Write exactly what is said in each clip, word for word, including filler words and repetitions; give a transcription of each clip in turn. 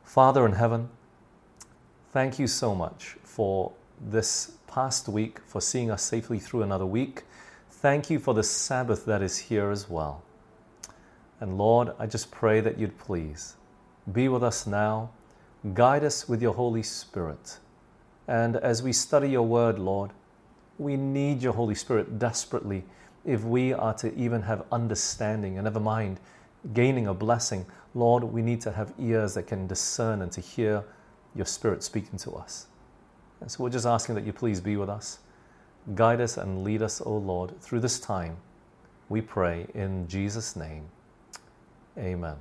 Father in heaven, thank you so much for this past week, for seeing us safely through another week. Thank you for the Sabbath that is here as well. And Lord, I just pray that you'd please be with us now, guide us with your Holy Spirit. And as we study your word, Lord, we need your Holy Spirit desperately if we are to even have understanding, and never mind gaining a blessing. Lord, we need to have ears that can discern and to hear your Spirit speaking to us. And so we're just asking that you please be with us. Guide us and lead us, O Lord, through this time. We pray in Jesus' name. Amen.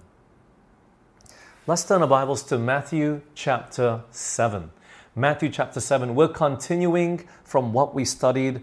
Let's turn our Bibles to Matthew chapter seven. Matthew chapter seven. We're continuing from what we studied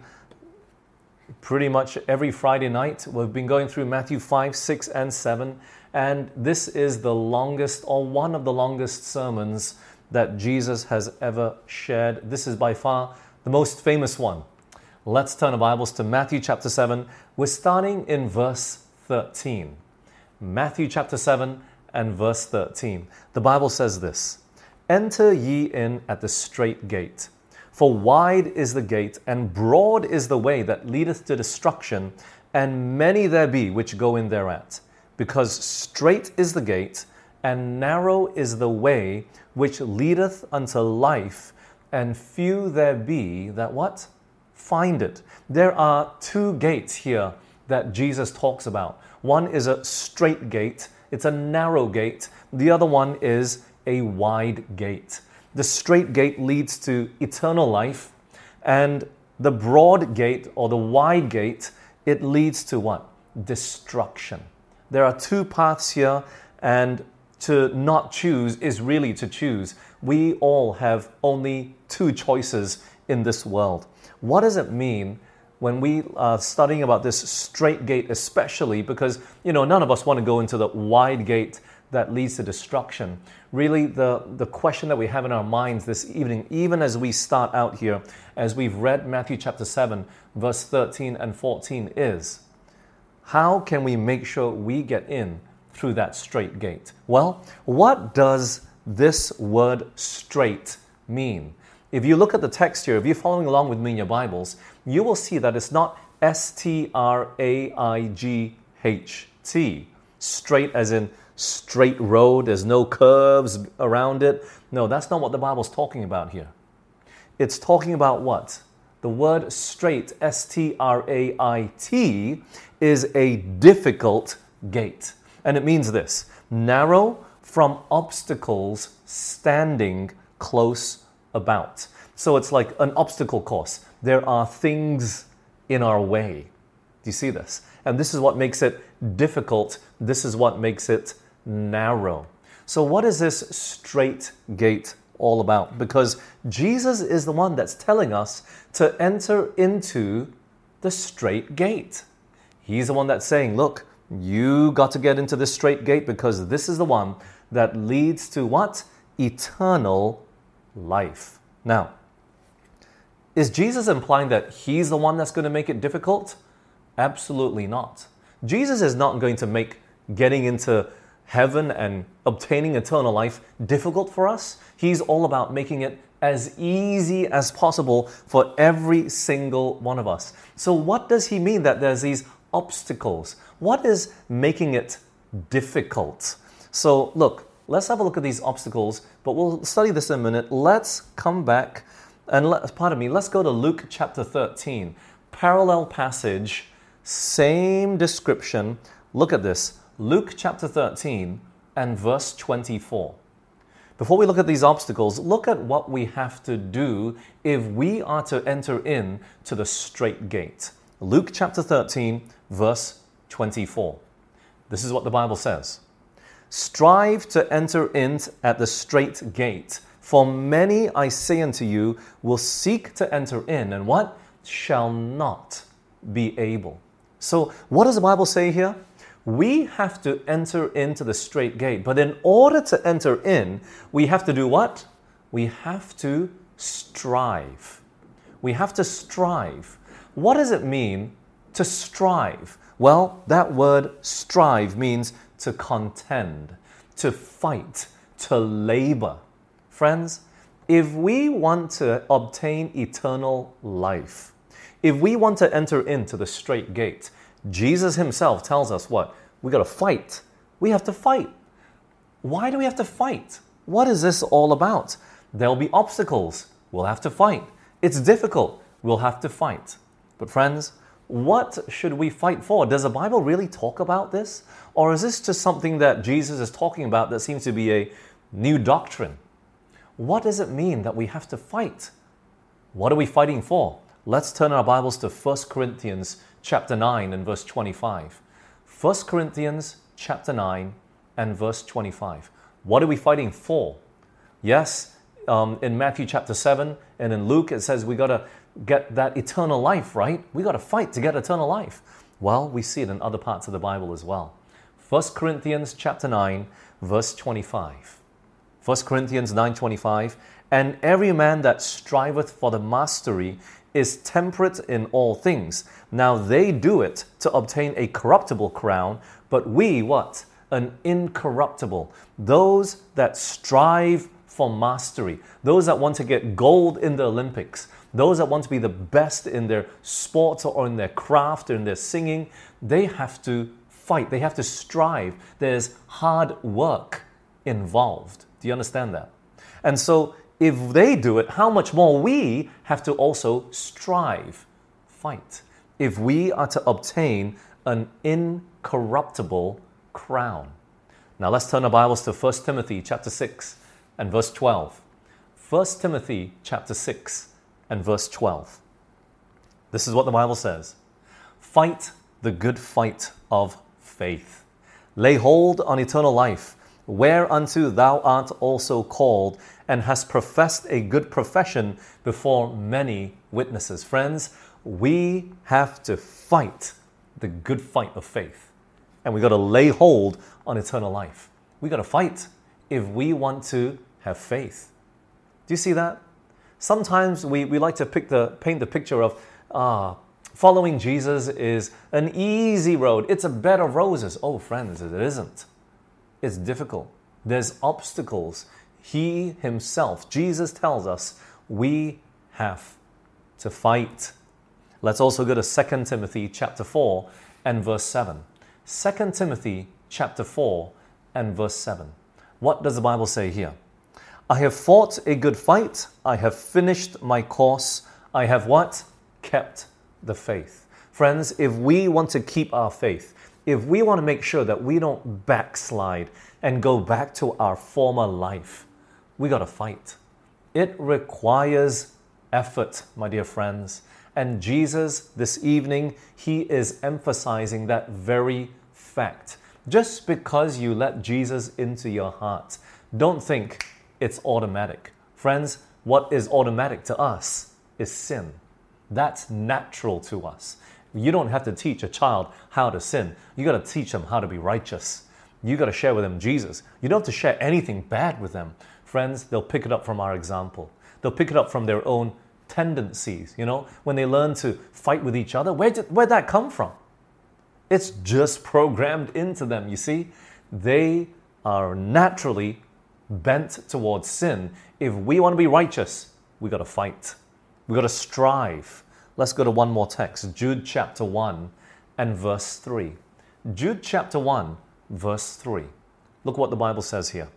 pretty much every Friday night. We've been going through Matthew five, six, and seven. And this is the longest, or one of the longest sermons that Jesus has ever shared. This is by far the most famous one. Let's turn our Bibles to Matthew chapter seven. We're starting in verse thirteen. Matthew chapter seven and verse thirteen. The Bible says this: "Enter ye in at the strait gate. For wide is the gate, and broad is the way that leadeth to destruction, and many there be which go in thereat. Because strait is the gate, and narrow is the way which leadeth unto life, and few there be that" what? "Find it." There are two gates here that Jesus talks about. One is a strait gate. It's a narrow gate. The other one is a wide gate. The strait gate leads to eternal life, and the broad gate, or the wide gate, it leads to what? Destruction. There are two paths here, and to not choose is really to choose. We all have only two choices in this world. What does it mean when we are studying about this strait gate, especially because, you know, none of us want to go into the wide gate that leads to destruction? Really, the, the question that we have in our minds this evening, even as we start out here, as we've read Matthew chapter seven, verse thirteen and fourteen, is, how can we make sure we get in through that strait gate? Well, what does this word strait mean? If you look at the text here, if you're following along with me in your Bibles, you will see that it's not S T R A I G H T. Straight as in straight road, there's no curves around it. No, that's not what the Bible's talking about here. It's talking about what? The word strait, S T R A I T, is a difficult gate. And it means this: narrow from obstacles standing close about. So it's like an obstacle course. There are things in our way. Do you see this? And this is what makes it difficult. This is what makes it narrow. So what is this strait gate all about? Because Jesus is the one that's telling us to enter into the strait gate. He's the one that's saying, look, you got to get into this strait gate because this is the one that leads to what? Eternal life. Now, is Jesus implying that he's the one that's going to make it difficult? Absolutely not. Jesus is not going to make getting into heaven and obtaining eternal life difficult for us. He's all about making it as easy as possible for every single one of us. So what does he mean that there's these obstacles? What is making it difficult? So look, let's have a look at these obstacles, but we'll study this in a minute. Let's come back and, let, pardon me, let's go to Luke chapter thirteen. Parallel passage, same description. Look at this. Luke chapter thirteen and verse twenty-four. Before we look at these obstacles, look at what we have to do if we are to enter in to the strait gate. Luke chapter thirteen, verse twenty-four. This is what the Bible says. "Strive to enter in at the strait gate, for many, I say unto you, will seek to enter in, and what? Shall not be able." So what does the Bible say here? We have to enter into the strait gate. But in order to enter in, we have to do what? We have to strive. We have to strive. What does it mean to strive? Well, that word strive means to contend, to fight, to labor. Friends, if we want to obtain eternal life, if we want to enter into the straight gate, Jesus himself tells us what? We got to fight. We have to fight. Why do we have to fight? What is this all about? There'll be obstacles. We'll have to fight. It's difficult. We'll have to fight. But friends, what should we fight for? Does the Bible really talk about this? Or is this just something that Jesus is talking about that seems to be a new doctrine? What does it mean that we have to fight? What are we fighting for? Let's turn our Bibles to First Corinthians chapter nine and verse twenty-five. First Corinthians chapter nine and verse twenty-five. What are we fighting for? Yes, um, in Matthew chapter seven and in Luke it says we got to get that eternal life, right? We got to fight to get eternal life. Well, we see it in other parts of the Bible as well. First Corinthians chapter nine verse twenty-five. First Corinthians nine twenty-five. And every man that striveth for the mastery is temperate in all things. Now they do it to obtain a corruptible crown, but we what? An incorruptible. Those that strive for mastery, those that want to get gold in the Olympics, those that want to be the best in their sport or in their craft or in their singing, they have to fight. They have to strive. There's hard work involved. Do you understand that? And so if they do it, how much more we have to also strive, fight, if we are to obtain an incorruptible crown. Now let's turn our Bibles to First Timothy chapter six and verse twelve. First Timothy chapter six and verse twelve. This is what the Bible says. Fight the good fight of faith. Lay hold on eternal life, whereunto thou art also called, and hast professed a good profession before many witnesses. Friends, we have to fight the good fight of faith. And we got to lay hold on eternal life. We got to fight if we want to have faith. Do you see that? Sometimes we, we like to pick the, paint the picture of ah, following Jesus is an easy road. It's a bed of roses. Oh, friends, it isn't. It's difficult. There's obstacles. He himself, Jesus tells us, we have to fight. Let's also go to Second Timothy chapter four and verse seven. Second Timothy chapter four and verse seven. What does the Bible say here? I have fought a good fight. I have finished my course. I have what? Kept the faith. Friends, if we want to keep our faith, if we want to make sure that we don't backslide and go back to our former life, we got to fight. It requires effort, my dear friends. And Jesus, this evening, he is emphasizing that very fact. Just because you let Jesus into your heart, don't think it's automatic. Friends, what is automatic to us is sin. That's natural to us. You don't have to teach a child how to sin. You got to teach them how to be righteous. You got to share with them Jesus. You don't have to share anything bad with them. Friends, they'll pick it up from our example. They'll pick it up from their own tendencies. You know, when they learn to fight with each other, where did where'd that come from? It's just programmed into them, you see. They are naturally bent towards sin. If we want to be righteous, we got to fight. We got to strive. Let's go to one more text, Jude chapter one and verse three. Jude chapter one, verse three. Look what the Bible says here.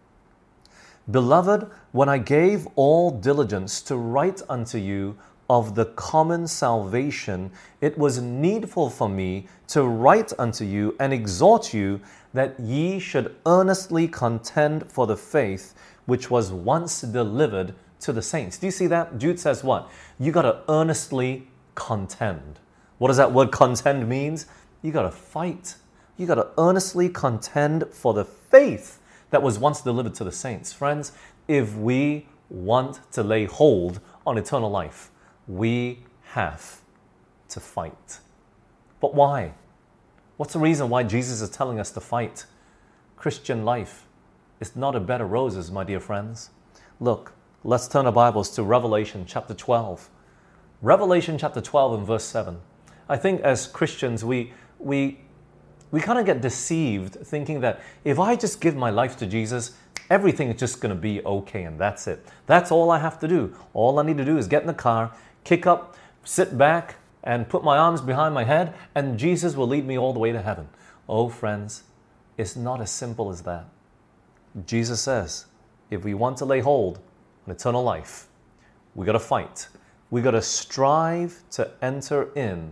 Beloved, when I gave all diligence to write unto you of the common salvation, it was needful for me to write unto you and exhort you that ye should earnestly contend for the faith which was once delivered to the saints. Do you see that? Jude says what? You got to earnestly contend. What does that word contend means? You got to fight. You got to earnestly contend for the faith that was once delivered to the saints. Friends, if we want to lay hold on eternal life, we have to fight. But why? What's the reason why Jesus is telling us to fight? Christian life is not a bed of roses, my dear friends. Look, let's turn our Bibles to Revelation chapter twelve. Revelation chapter twelve and verse seven. I think as Christians, we we we kind of get deceived thinking that if I just give my life to Jesus, everything is just going to be okay and that's it. That's all I have to do. All I need to do is get in the car, kick up, sit back, and put my arms behind my head, and Jesus will lead me all the way to heaven. Oh, friends, it's not as simple as that. Jesus says, if we want to lay hold on eternal life, we got to fight. We got to strive to enter in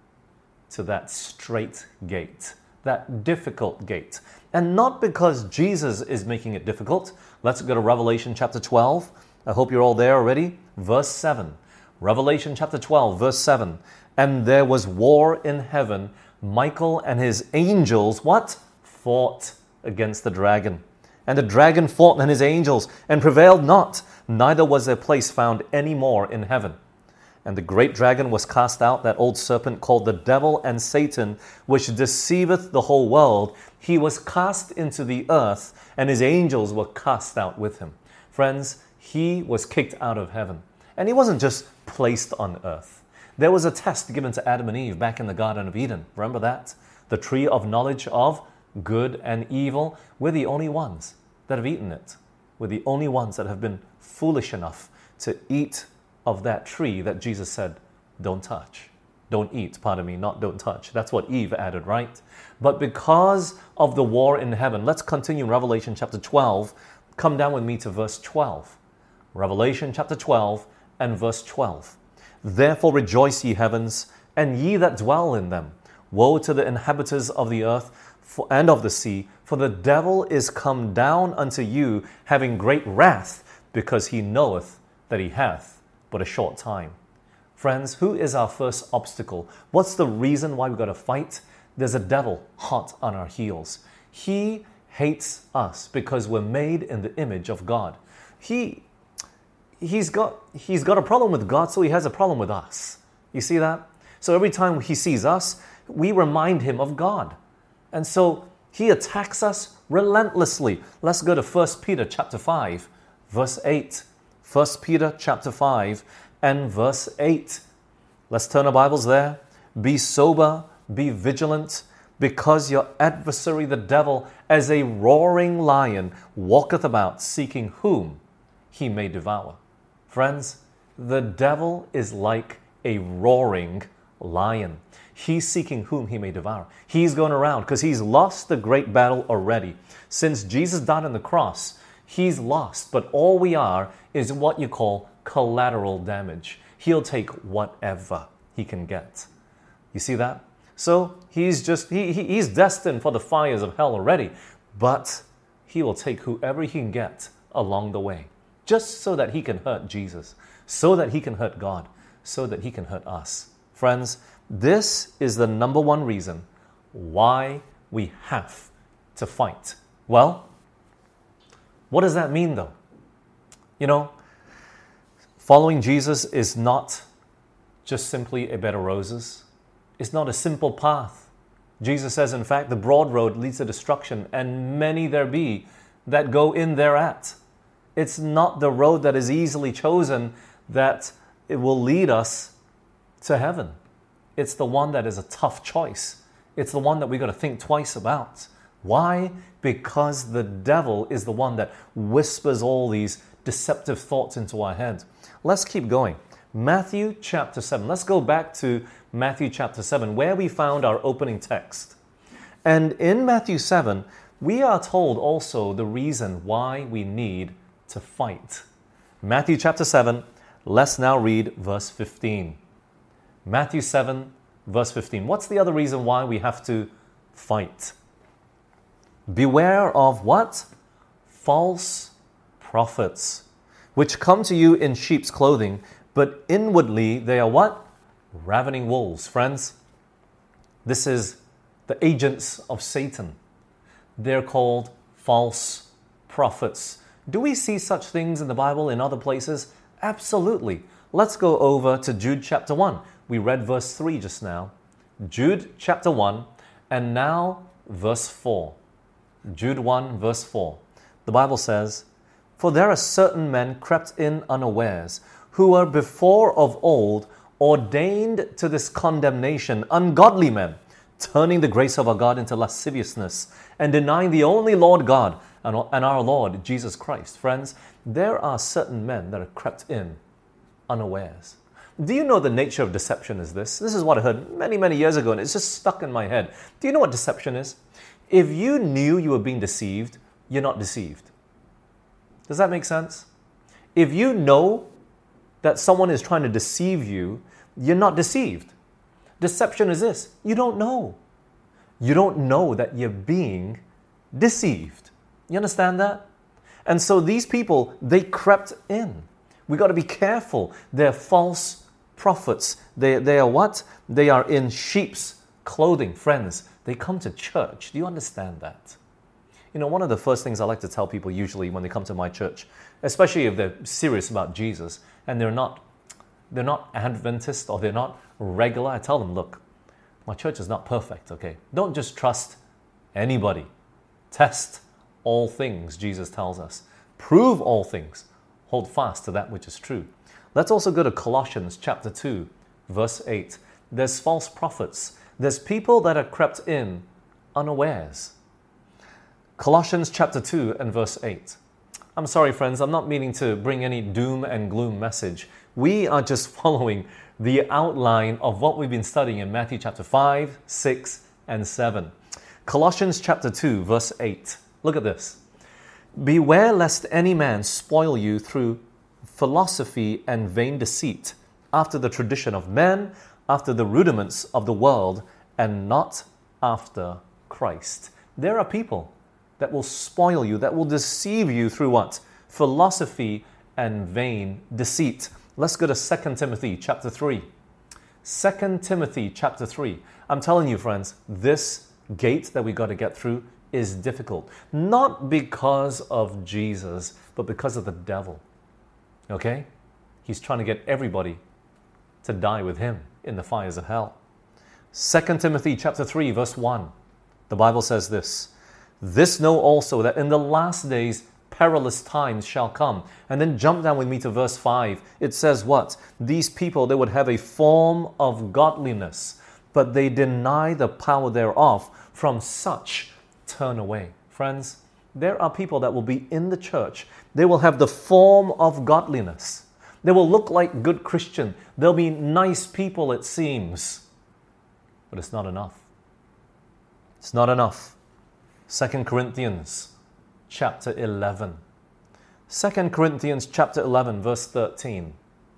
to that straight gate, that difficult gate. And not because Jesus is making it difficult. Let's go to Revelation chapter twelve. I hope you're all there already. Verse seven. Revelation chapter twelve, verse seven. And there was war in heaven. Michael and his angels, what? Fought against the dragon. And the dragon fought and his angels, and prevailed not, neither was their place found any more in heaven. And the great dragon was cast out, that old serpent called the devil and Satan, which deceiveth the whole world. He was cast into the earth, and his angels were cast out with him. Friends, he was kicked out of heaven. And he wasn't just placed on earth. There was a test given to Adam and Eve back in the Garden of Eden. Remember that? The tree of knowledge of good and evil. We're the only ones that have eaten it. We're the only ones that have been foolish enough to eat of that tree that Jesus said, don't touch. Don't eat, pardon me, not don't touch. That's what Eve added, right? But because of the war in heaven, let's continue in Revelation chapter twelve. Come down with me to verse twelve. Revelation chapter twelve and verse twelve. Therefore rejoice, ye heavens, and ye that dwell in them. Woe to the inhabitants of the earth and of the sea, for the devil is come down unto you, having great wrath, because he knoweth that he hath but a short time. Friends, who is our first obstacle? What's the reason why we've got to fight? There's a devil hot on our heels. He hates us because we're made in the image of God. He, he's got, he's got a problem with God, so he has a problem with us. You see that? So every time he sees us, we remind him of God. And so he attacks us relentlessly. Let's go to First Peter chapter five, verse eight. First Peter chapter five and verse eight. Let's turn our Bibles there. Be sober, be vigilant, because your adversary the devil, as a roaring lion, walketh about, seeking whom he may devour. Friends, the devil is like a roaring lion. He's seeking whom he may devour. He's going around because he's lost the great battle already. Since Jesus died on the cross, he's lost. But all we are is what you call collateral damage. He'll take whatever he can get. You see that? So he's just, he, he he's destined for the fires of hell already. But he will take whoever he can get along the way. Just so that he can hurt Jesus. So that he can hurt God. So that he can hurt us. Friends, this is the number one reason why we have to fight. Well, what does that mean though? You know, following Jesus is not just simply a bed of roses. It's not a simple path. Jesus says, in fact, the broad road leads to destruction, and many there be that go in thereat. It's not the road that is easily chosen that it will lead us to heaven. It's the one that is a tough choice. It's the one that we got to think twice about. Why? Because the devil is the one that whispers all these deceptive thoughts into our head. Let's keep going. Matthew chapter seven. Let's go back to Matthew chapter seven, where we found our opening text. And in Matthew seven, we are told also the reason why we need to fight. Matthew chapter seven, let's now read verse fifteen. Matthew seven, verse fifteen. What's the other reason why we have to fight? Beware of what? False prophets, which come to you in sheep's clothing, but inwardly they are what? Ravening wolves. Friends, this is the agents of Satan. They're called false prophets. Do we see such things in the Bible in other places? Absolutely. Let's go over to Jude chapter one. We read verse three just now. Jude chapter one, and now verse four. Jude one, verse four. The Bible says, For there are certain men crept in unawares, who were before of old ordained to this condemnation, ungodly men, turning the grace of our God into lasciviousness, and denying the only Lord God, and, and our Lord Jesus Christ. Friends, there are certain men that are crept in unawares. Do you know the nature of deception is this? This is what I heard many, many years ago, and it's just stuck in my head. Do you know what deception is? If you knew you were being deceived, you're not deceived. Does that make sense? If you know that someone is trying to deceive you, you're not deceived. Deception is this: you don't know. You don't know that you're being deceived. You understand that? And so these people, they crept in. We got to be careful. They're false prophets. They, they are what? They are in sheep's clothing. Friends, they come to church. Do you understand that? You know, one of the first things I like to tell people usually when they come to my church, especially if they're serious about Jesus and they're not, they're not Adventist or they're not regular, I tell them, look, my church is not perfect, okay? Don't just trust anybody. Test all things, Jesus tells us. Prove all things. Hold fast to that which is true. Let's also go to Colossians chapter two, verse eight. There's false prophets. There's people that are crept in unawares. Colossians chapter two and verse eight. I'm sorry, friends, I'm not meaning to bring any doom and gloom message. We are just following the outline of what we've been studying in Matthew chapter five, six, and seven. Colossians chapter two, verse eight. Look at this. Beware lest any man spoil you through philosophy and vain deceit, after the tradition of men, after the rudiments of the world, and not after Christ. There are people that will spoil you, that will deceive you through what? Philosophy and vain deceit. Let's go to Second Timothy chapter three. Second Timothy chapter three. I'm telling you, friends, this gate that we got to get through is difficult. Not because of Jesus, but because of the devil. Okay? He's trying to get everybody to die with him in the fires of hell. Second Timothy chapter three, verse one. The Bible says this: This know also that in the last days perilous times shall come. And then jump down with me to verse five. It says what? These people, they would have a form of godliness, but they deny the power thereof. From such turn away. Friends, there are people that will be in the church. They will have the form of godliness. They will look like good Christian. They'll be nice people, it seems. But it's not enough. It's not enough. Second Corinthians chapter eleven. Second Corinthians chapter eleven, verse thirteen.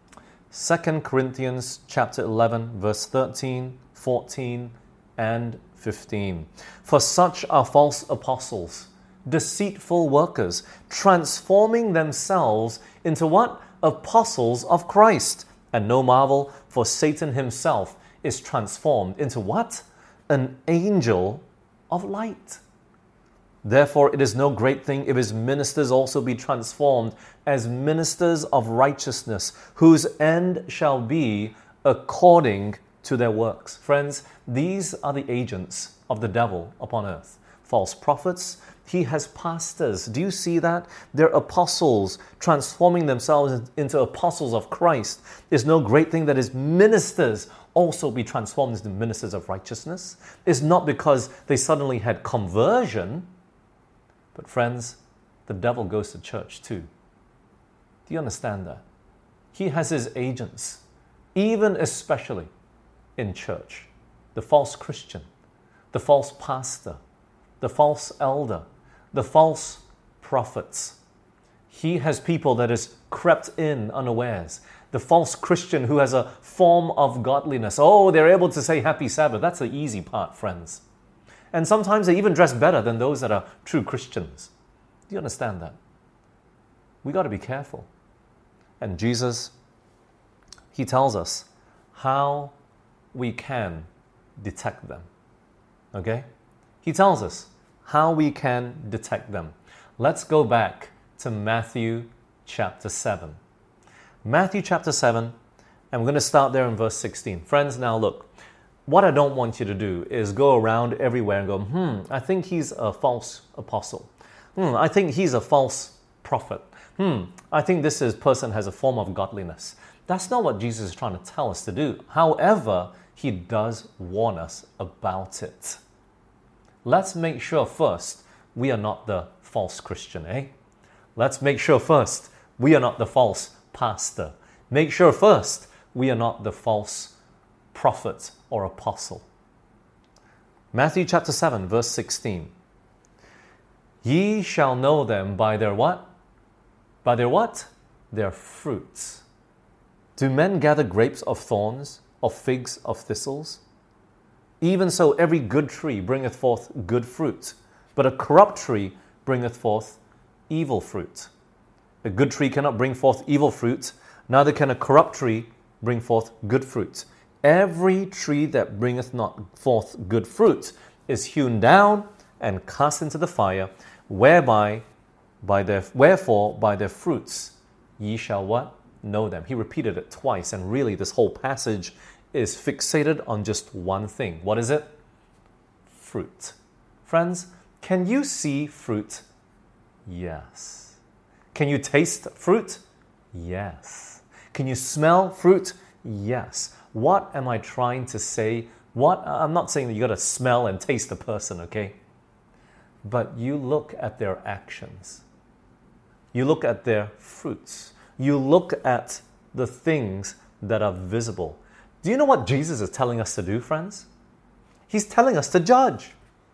Second Corinthians chapter eleven, verse thirteen, fourteen, and fifteen. For such are false apostles, deceitful workers, transforming themselves into what? Apostles of Christ. And no marvel, for Satan himself is transformed into what? An angel of light. Therefore, it is no great thing if his ministers also be transformed as ministers of righteousness, whose end shall be according to their works. Friends, these are the agents of the devil upon earth. False prophets. He has pastors. Do you see that? They're apostles, transforming themselves into apostles of Christ. There's no great thing that his ministers also be transformed into ministers of righteousness. It's not because they suddenly had conversion. But friends, the devil goes to church too. Do you understand that? He has his agents, even especially in church. The false Christian, the false pastor, the false elder, the false prophets. He has people that is crept in unawares. The false Christian who has a form of godliness. Oh, they're able to say happy Sabbath. That's the easy part, friends. And sometimes they even dress better than those that are true Christians. Do you understand that? We got to be careful. And Jesus, he tells us how we can detect them. Okay? He tells us how we can detect them. Let's go back to Matthew chapter seven. Matthew chapter seven, and we're going to start there in verse sixteen. Friends, now look. What I don't want you to do is go around everywhere and go, hmm, I think he's a false apostle. Hmm, I think he's a false prophet. Hmm, I think this is, person has a form of godliness. That's not what Jesus is trying to tell us to do. However, he does warn us about it. Let's make sure first we are not the false Christian, eh? Let's make sure first we are not the false pastor. Make sure first we are not the false prophet or apostle. Matthew chapter seven, verse sixteen. Ye shall know them by their what? By their what? Their fruits. Do men gather grapes of thorns, or figs of thistles? Even so, every good tree bringeth forth good fruit, but a corrupt tree bringeth forth evil fruit. A good tree cannot bring forth evil fruit, neither can a corrupt tree bring forth good fruit. Every tree that bringeth not forth good fruit is hewn down and cast into the fire, whereby by their wherefore by their fruits ye shall what? Know them. He repeated it twice, and really this whole passage is fixated on just one thing. What is it? Fruit. Friends, can you see fruit? Yes. Can you taste fruit? Yes. Can you smell fruit? Yes. What am I trying to say? What I'm not saying that you got to smell and taste a person, okay? But you look at their actions. You look at their fruits. You look at the things that are visible. Do you know what Jesus is telling us to do, friends? He's telling us to judge.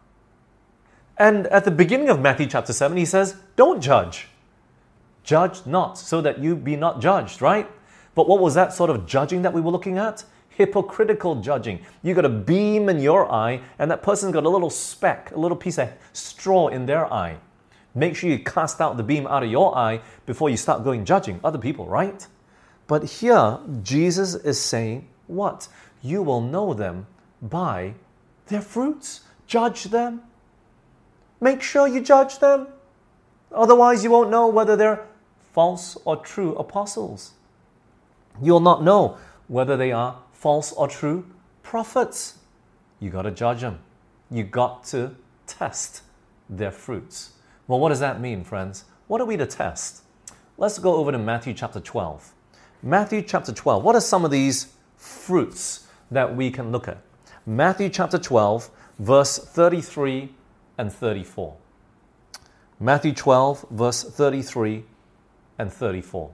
And at the beginning of Matthew chapter seven, he says, don't judge. Judge not, so that you be not judged, right? But what was that sort of judging that we were looking at? Hypocritical judging. You got a beam in your eye, and that person's got a little speck, a little piece of straw in their eye. Make sure you cast out the beam out of your eye before you start going judging other people, right? But here, Jesus is saying, what? You will know them by their fruits. Judge them. Make sure you judge them. Otherwise, you won't know whether they're false or true apostles. You'll not know whether they are false or true prophets. You got to judge them. You got to test their fruits. Well, what does that mean, friends? What are we to test? Let's go over to Matthew chapter twelve. Matthew chapter twelve. What are some of these fruits that we can look at? Matthew chapter twelve, verse thirty-three and thirty-four. Matthew twelve, verse thirty-three and thirty-four.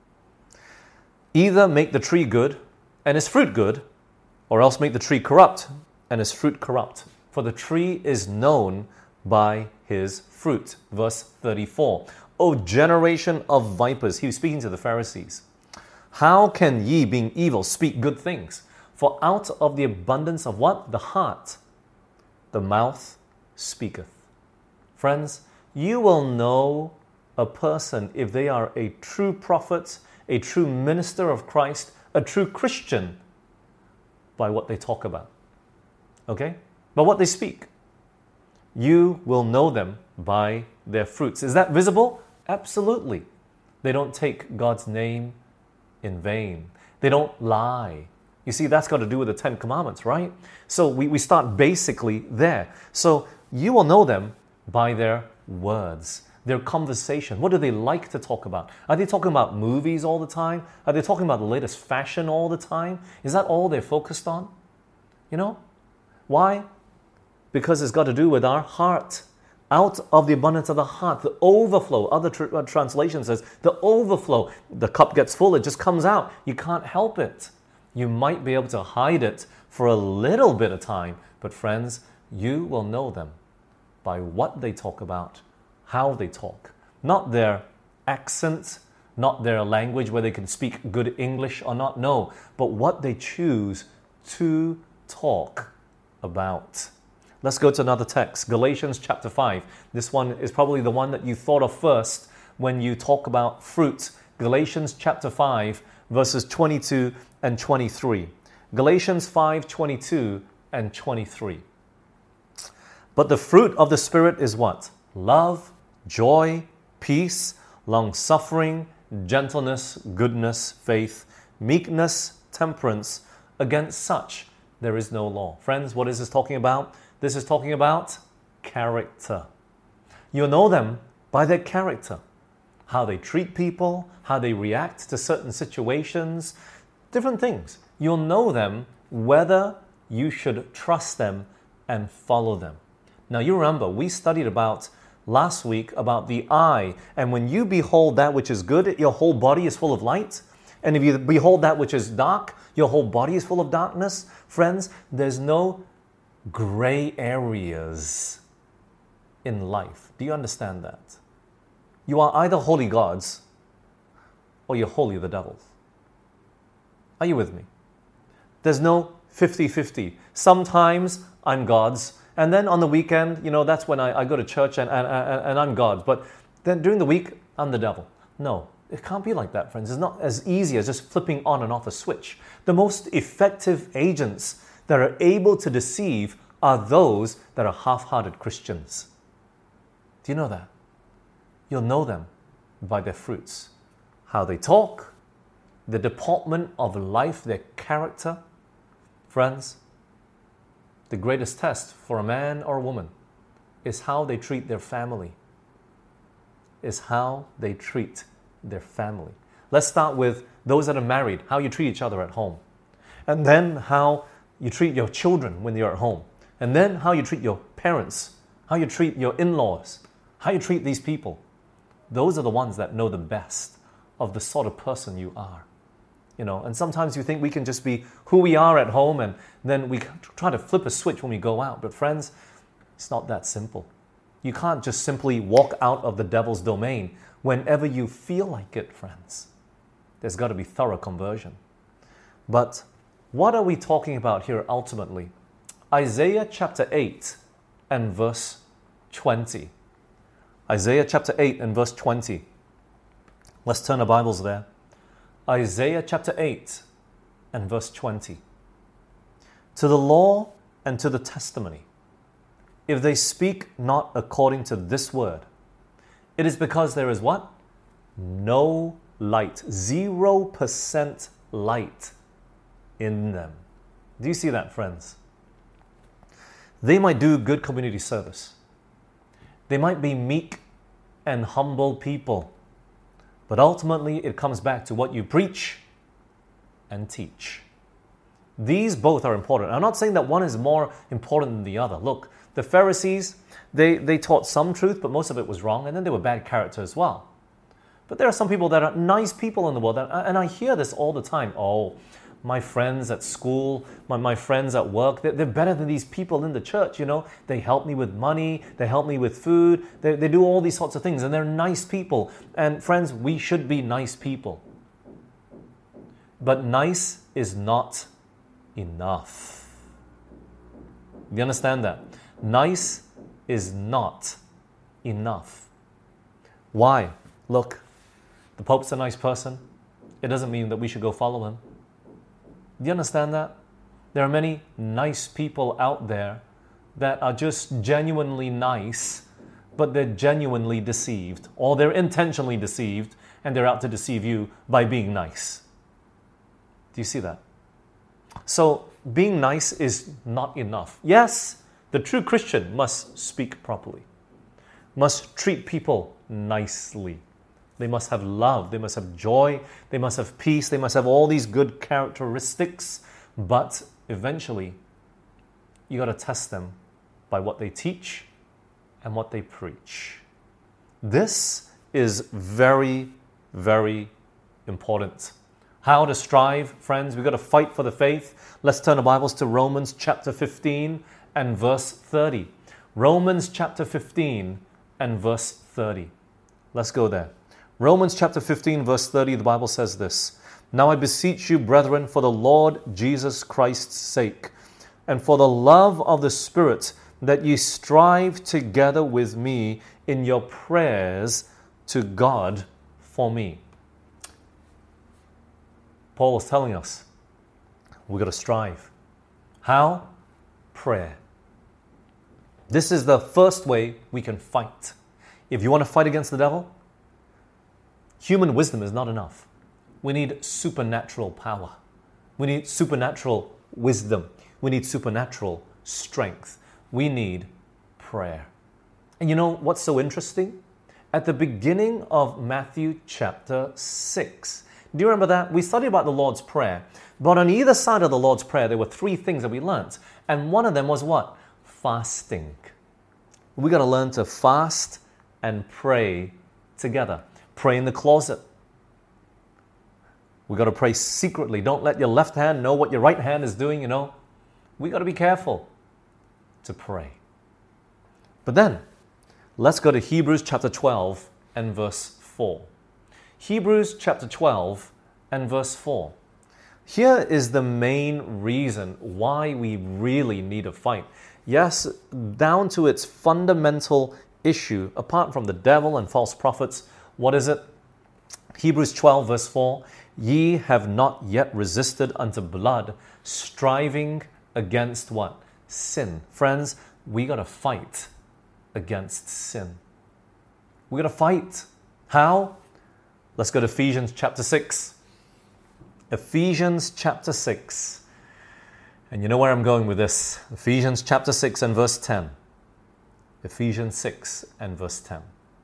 Either make the tree good and its fruit good, or else make the tree corrupt and its fruit corrupt. For the tree is known by his fruit. Verse thirty-four. O generation of vipers. He was speaking to the Pharisees. How can ye, being evil, speak good things? For out of the abundance of what? The heart, the mouth speaketh. Friends, you will know a person if they are a true prophet, a true minister of Christ, a true Christian, by what they talk about. Okay? By what they speak. You will know them by their fruits. Is that visible? Absolutely. They don't take God's name in vain. They don't lie. You see, that's got to do with the Ten Commandments, right? So we, we start basically there. So you will know them by their words, their conversation. What do they like to talk about? Are they talking about movies all the time? Are they talking about the latest fashion all the time? Is that all they're focused on? You know? Why? Because it's got to do with our heart. Out of the abundance of the heart, the overflow. Other tr- translation says the overflow. The cup gets full, it just comes out. You can't help it. You might be able to hide it for a little bit of time, but friends, you will know them by what they talk about, how they talk. Not their accent, not their language where they can speak good English or not, no, but what they choose to talk about. Let's go to another text, Galatians chapter five. This one is probably the one that you thought of first when you talk about fruit. Galatians chapter five, verses twenty-two and twenty-three. Galatians five, twenty-two and twenty-three. But the fruit of the Spirit is what? Love, joy, peace, long-suffering, gentleness, goodness, faith, meekness, temperance. Against such there is no law. Friends, what is this talking about? This is talking about character. You'll know them by their character. How they treat people, how they react to certain situations, different things. You'll know them whether you should trust them and follow them. Now you remember, we studied about last week about the eye. And when you behold that which is good, your whole body is full of light. And if you behold that which is dark, your whole body is full of darkness. Friends, there's no gray areas in life. Do you understand that? You are either holy gods or you're holy the devils. Are you with me? There's no fifty-fifty. Sometimes I'm God's, and then on the weekend, you know, that's when I, I go to church and, and, and, and I'm God's. But then during the week, I'm the devil. No, it can't be like that, friends. It's not as easy as just flipping on and off a switch. The most effective agents that are able to deceive are those that are half-hearted Christians. Do you know that? You'll know them by their fruits. How they talk, the deportment of life, their character. Friends, the greatest test for a man or a woman is how they treat their family. Is how they treat their family. Let's start with those that are married, how you treat each other at home. And then how you treat your children when you're at home. And then how you treat your parents, how you treat your in-laws, how you treat these people. Those are the ones that know the best of the sort of person you are. You know, and sometimes you think we can just be who we are at home and then we try to flip a switch when we go out. But friends, it's not that simple. You can't just simply walk out of the devil's domain whenever you feel like it, friends. There's got to be thorough conversion. But what are we talking about here ultimately? Isaiah chapter eight and verse twenty. Isaiah chapter eight and verse twenty. Let's turn our Bibles there. Isaiah chapter eight and verse twenty. To the law and to the testimony, if they speak not according to this word, it is because there is what? No light. Zero percent light in them. Do you see that, friends? They might do good community service. They might be meek and humble people. But ultimately, it comes back to what you preach and teach. These both are important. I'm not saying that one is more important than the other. Look, the Pharisees, they, they taught some truth, but most of it was wrong, and then they were bad character as well. But there are some people that are nice people in the world, and I hear this all the time. Oh, my friends at school, my, my friends at work, they're, they're better than these people in the church, you know. They help me with money, they help me with food, they, they do all these sorts of things, and they're nice people. And friends, we should be nice people. But nice is not enough. You understand that? Nice is not enough. Why? Look, the Pope's a nice person. It doesn't mean that we should go follow him. Do you understand that? There are many nice people out there that are just genuinely nice, but they're genuinely deceived, or they're intentionally deceived, and they're out to deceive you by being nice. Do you see that? So, being nice is not enough. Yes, the true Christian must speak properly, must treat people nicely. They must have love, they must have joy, they must have peace, they must have all these good characteristics. But eventually, you got to test them by what they teach and what they preach. This is very, very important. How to strive, friends. We've got to fight for the faith. Let's turn our Bibles to Romans chapter fifteen and verse thirty. Romans chapter fifteen and verse thirty. Let's go there. Romans chapter fifteen, verse thirty, the Bible says this. Now I beseech you, brethren, for the Lord Jesus Christ's sake, and for the love of the Spirit, that ye strive together with me in your prayers to God for me. Paul is telling us we've got to strive. How? Prayer. This is the first way we can fight. If you want to fight against the devil, human wisdom is not enough. We need supernatural power. We need supernatural wisdom. We need supernatural strength. We need prayer. And you know what's so interesting? At the beginning of Matthew chapter six, do you remember that? We studied about the Lord's Prayer. But on either side of the Lord's Prayer, there were three things that we learned. And one of them was what? Fasting. We got to learn to fast and pray together. Pray in the closet. We got to pray secretly. Don't let your left hand know what your right hand is doing, you know. We got to be careful to pray. But then, let's go to Hebrews chapter twelve and verse four. Hebrews chapter twelve and verse four. Here is the main reason why we really need to fight. Yes, down to its fundamental issue, apart from the devil and false prophets, what is it? Hebrews twelve verse four. Ye have not yet resisted unto blood, striving against what? Sin. Friends, we got to fight against sin. We got to fight. How? Let's go to Ephesians chapter six. Ephesians chapter six. And you know where I'm going with this. Ephesians chapter six and verse ten. Ephesians six and verse ten.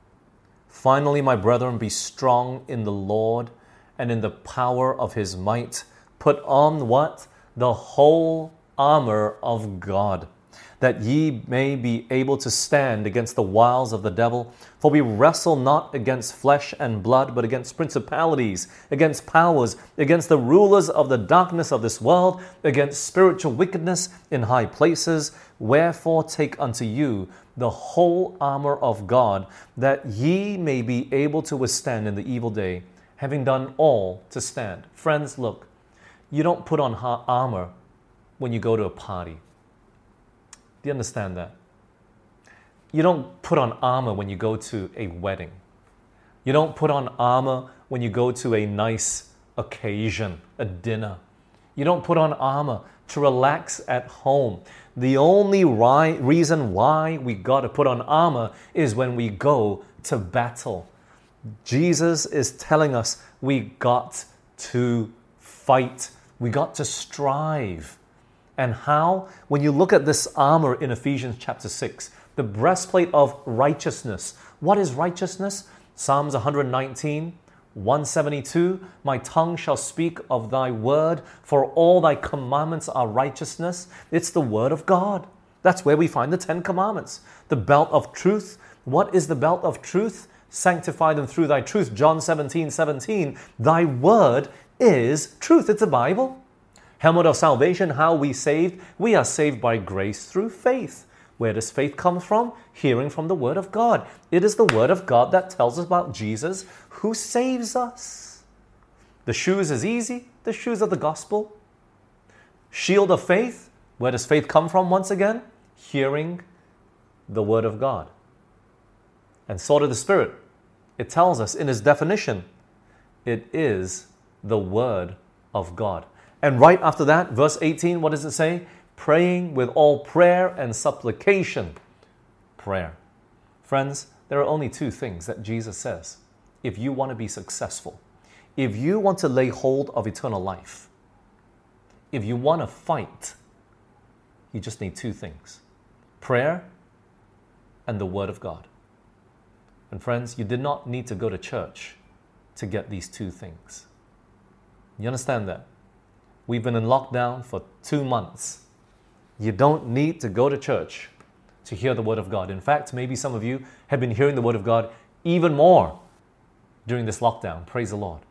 Finally, my brethren, be strong in the Lord and in the power of his might. Put on what? The whole armor of God, that ye may be able to stand against the wiles of the devil. For we wrestle not against flesh and blood, but against principalities, against powers, against the rulers of the darkness of this world, against spiritual wickedness in high places. Wherefore take unto you the whole armor of God, that ye may be able to withstand in the evil day, having done all to stand. Friends, look, you don't put on armor when you go to a party. Do you understand that? You don't put on armor when you go to a wedding. You don't put on armor when you go to a nice occasion, a dinner. You don't put on armor to relax at home. The only ri- reason why we got to put on armor is when we go to battle. Jesus is telling us we got to fight. We got to strive. And how? When you look at this armor in Ephesians chapter six, the breastplate of righteousness. What is righteousness? Psalms one nineteen, one seventy-two, my tongue shall speak of thy word, for all thy commandments are righteousness. It's the word of God. That's where we find the Ten Commandments. The belt of truth. What is the belt of truth? Sanctify them through thy truth. John seventeen, seventeen, thy word is truth. It's the Bible. Helmet of salvation, how we saved? We are saved by grace through faith. Where does faith come from? Hearing from the Word of God. It is the Word of God that tells us about Jesus who saves us. The shoes is easy, the shoes of the gospel. Shield of faith, where does faith come from once again? Hearing the Word of God. And sword of the Spirit, it tells us in its definition, it is the Word of God. And right after that, verse eighteen, what does it say? Praying with all prayer and supplication. Prayer. Friends, there are only two things that Jesus says. If you want to be successful, if you want to lay hold of eternal life, if you want to fight, you just need two things. Prayer and the Word of God. And friends, you did not need to go to church to get these two things. You understand that? We've been in lockdown for two months. You don't need to go to church to hear the Word of God. In fact, maybe some of you have been hearing the Word of God even more during this lockdown. Praise the Lord.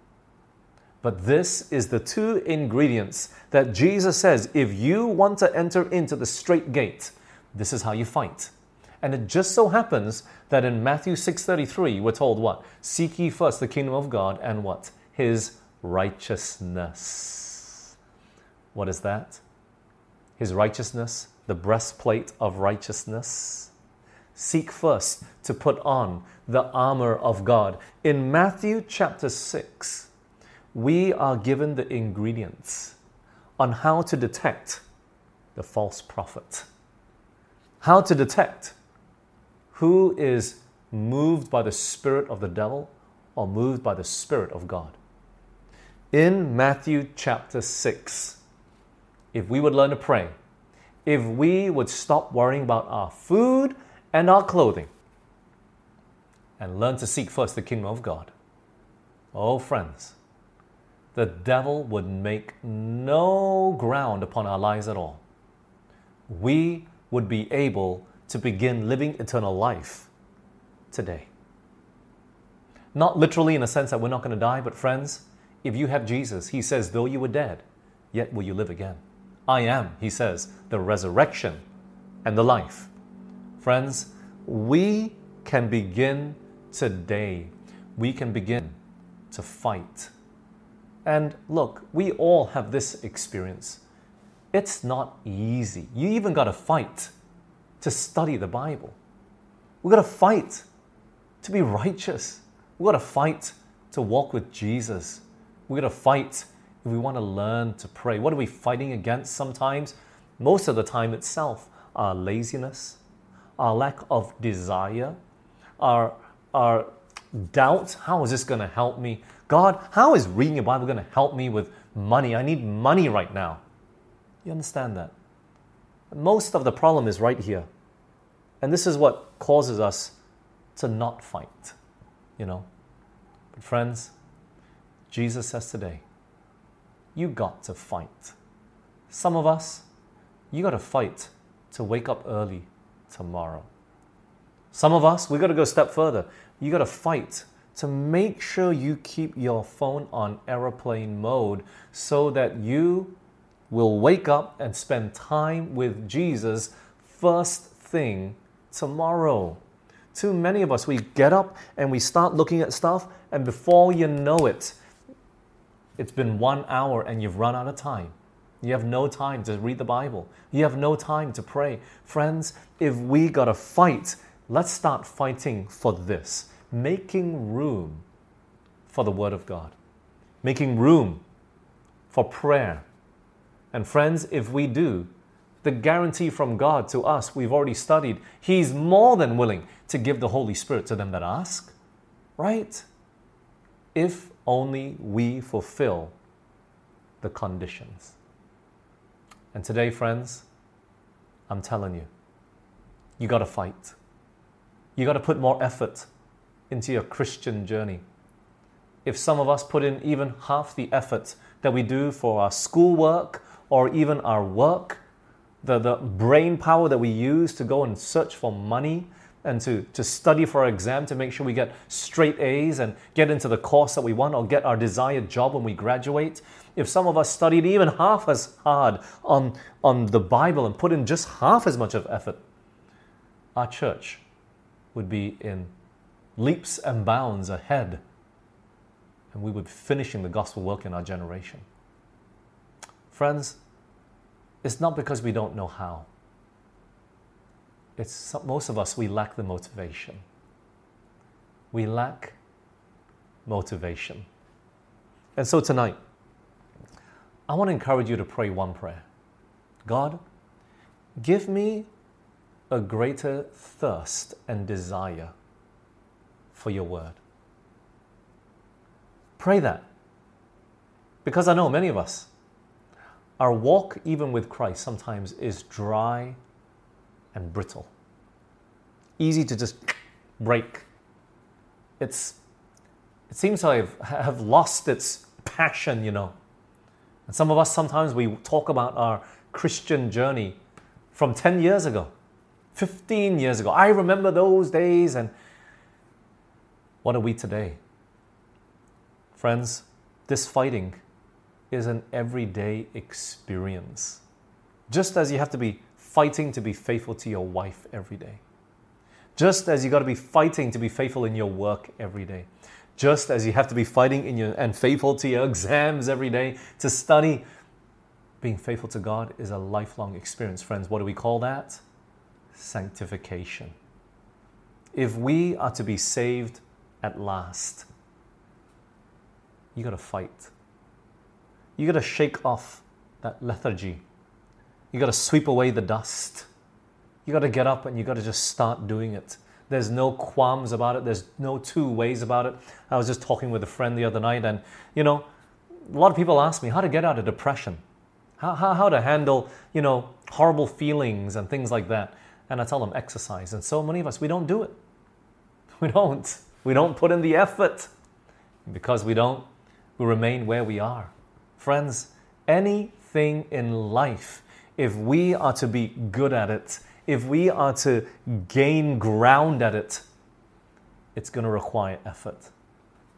But this is the two ingredients that Jesus says, if you want to enter into the straight gate, this is how you fight. And it just so happens that in Matthew six thirty-three, we're told what? Seek ye first the kingdom of God and what? His righteousness. What is that? His righteousness, the breastplate of righteousness. Seek first to put on the armor of God. In Matthew chapter six, we are given the ingredients on how to detect the false prophet. How to detect who is moved by the spirit of the devil or moved by the Spirit of God. In Matthew chapter six, if we would learn to pray, if we would stop worrying about our food and our clothing and learn to seek first the kingdom of God, oh friends, the devil would make no ground upon our lives at all. We would be able to begin living eternal life today. Not literally in a sense that we're not going to die, but friends, if you have Jesus, he says, though you were dead, yet will you live again. I am, he says, the resurrection and the life. Friends, we can begin today. We can begin to fight. And look, we all have this experience. It's not easy. You even got to fight to study the Bible. We got to fight to be righteous. We got to fight to walk with Jesus. We got to fight if we want to learn to pray. What are we fighting against sometimes? Most of the time itself, our laziness, our lack of desire, our, our doubt. How is this going to help me? God, how is reading your Bible going to help me with money? I need money right now. You understand that? Most of the problem is right here. And this is what causes us to not fight, you know. But friends, Jesus says today, you got to fight. Some of us, you got to fight to wake up early tomorrow. Some of us, we got to go a step further. You got to fight to make sure you keep your phone on airplane mode so that you will wake up and spend time with Jesus first thing tomorrow. Too many of us, we get up and we start looking at stuff, and before you know it, it's been one hour and you've run out of time. You have no time to read the Bible. You have no time to pray. Friends, if we got to fight, let's start fighting for this. Making room for the Word of God. Making room for prayer. And friends, if we do, the guarantee from God to us, we've already studied, He's more than willing to give the Holy Spirit to them that ask. Right? If only we fulfill the conditions. And today, friends, I'm telling you, you got to fight. You got to put more effort into your Christian journey. If some of us put in even half the effort that we do for our schoolwork or even our work, the, the brain power that we use to go and search for money and to, to study for our exam to make sure we get straight A's and get into the course that we want or get our desired job when we graduate. If some of us studied even half as hard on, on the Bible and put in just half as much of effort, our church would be in leaps and bounds ahead, and we would be finishing the gospel work in our generation. Friends, it's not because we don't know how. It's most of us, we lack the motivation. We lack motivation. And so tonight, I want to encourage you to pray one prayer. God, give me a greater thirst and desire for your word. Pray that. Because I know many of us, our walk even with Christ sometimes is dry and brittle. Easy to just break. It's, it seems to have, have lost its passion, you know. And some of us, sometimes we talk about our Christian journey from ten years ago, fifteen years ago. I remember those days, and what are we today? Friends, this fighting is an everyday experience. Just as you have to be fighting to be faithful to your wife every day. Just as you got to be fighting to be faithful in your work every day. Just as you have to be fighting in your and faithful to your exams every day to study. Being faithful to God is a lifelong experience, friends. What do we call that? Sanctification. If we are to be saved at last, you got to fight. You got to shake off that lethargy. You got to sweep away the dust. You got to get up and you got to just start doing it. There's no qualms about it. There's no two ways about it. I was just talking with a friend the other night, and you know, a lot of people ask me how to get out of depression, how, how, how to handle, you know, horrible feelings and things like that. And I tell them exercise. And so many of us, we don't do it. We don't. We don't put in the effort. Because we don't, we remain where we are. Friends, anything in life, if we are to be good at it, if we are to gain ground at it, it's going to require effort.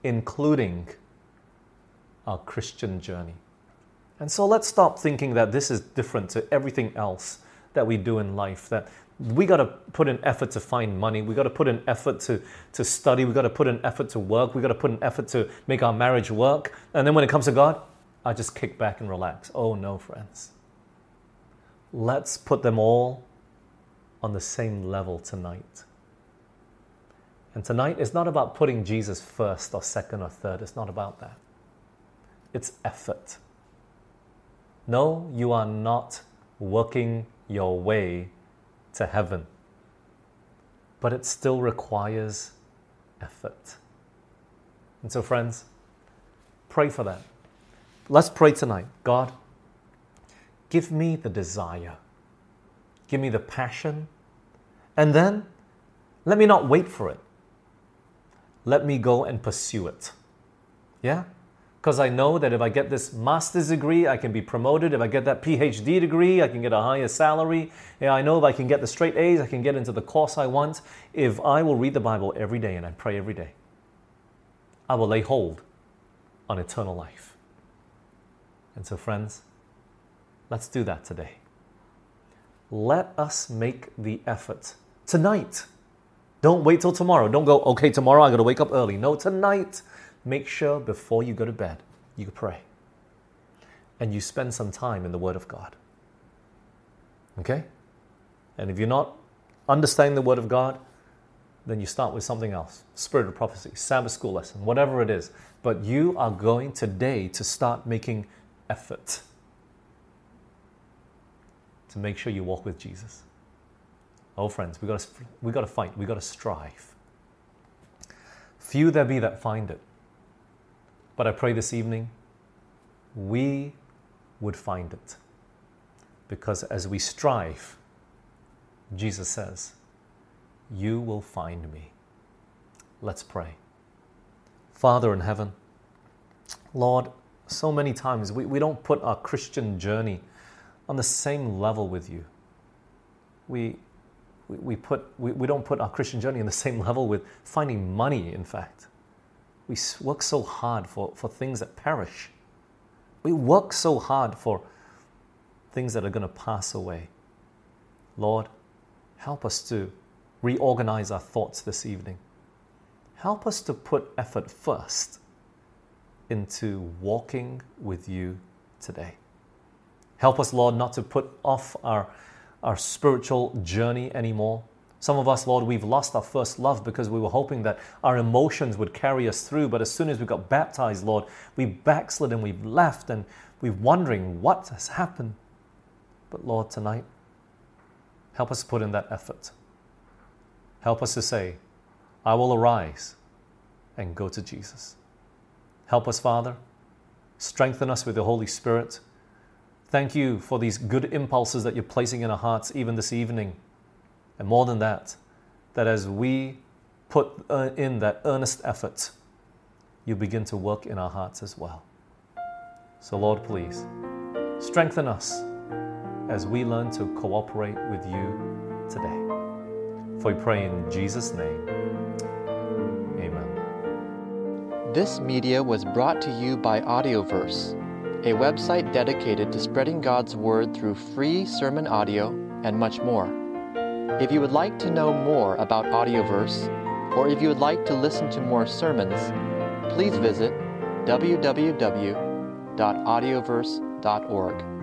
including our Christian journey. And so let's stop thinking that this is different to everything else that we do in life, that we got to put in effort to find money, we got to put in effort to, to study, we got to put in effort to work, we got to put in effort to make our marriage work. And then when it comes to God, I just kick back and relax. Oh no, friends. Let's put them all on the same level tonight. And tonight is not about putting Jesus first or second or third. It's not about that. It's effort. No, you are not working your way to heaven. But it still requires effort. And so, friends, pray for that. Let's pray tonight. God, give me the desire. Give me the passion. And then, let me not wait for it. Let me go and pursue it. Yeah? Because I know that if I get this master's degree, I can be promoted. If I get that P H D degree, I can get a higher salary. Yeah, I know if I can get the straight A's, I can get into the course I want. If I will read the Bible every day and I pray every day, I will lay hold on eternal life. And so, friends, let's do that today. Let us make the effort tonight. Don't wait till tomorrow. Don't go, okay, tomorrow I got to wake up early. No, tonight. Make sure before you go to bed, you pray. And you spend some time in the Word of God. Okay? And if you're not understanding the Word of God, then you start with something else. Spirit of prophecy, Sabbath school lesson, whatever it is. But you are going today to start making effort to make sure you walk with Jesus. Oh, friends, we got to we got to fight. We got to strive. Few there be that find it. But I pray this evening, we would find it. Because as we strive, Jesus says, you will find me. Let's pray. Father in heaven, Lord, so many times we, we don't put our Christian journey on the same level with you. We we, we put we, we don't put our Christian journey on the same level with finding money, in fact. We work so hard for, for things that perish. We work so hard for things that are going to pass away. Lord, help us to reorganize our thoughts this evening. Help us to put effort first into walking with you today. Help us, Lord, not to put off our, our spiritual journey anymore. Some of us, Lord, we've lost our first love because we were hoping that our emotions would carry us through. But as soon as we got baptized, Lord, we backslid and we've left and we're wondering what has happened. But Lord, tonight, help us put in that effort. Help us to say, I will arise and go to Jesus. Help us, Father. Strengthen us with the Holy Spirit. Thank you for these good impulses that you're placing in our hearts even this evening. And more than that, that as we put uh, in that earnest effort, you begin to work in our hearts as well. So Lord, please, strengthen us as we learn to cooperate with you today. For we pray in Jesus' name. Amen. This media was brought to you by Audioverse, a website dedicated to spreading God's Word through free sermon audio and much more. If you would like to know more about Audioverse, or if you would like to listen to more sermons, please visit w w w dot audioverse dot org.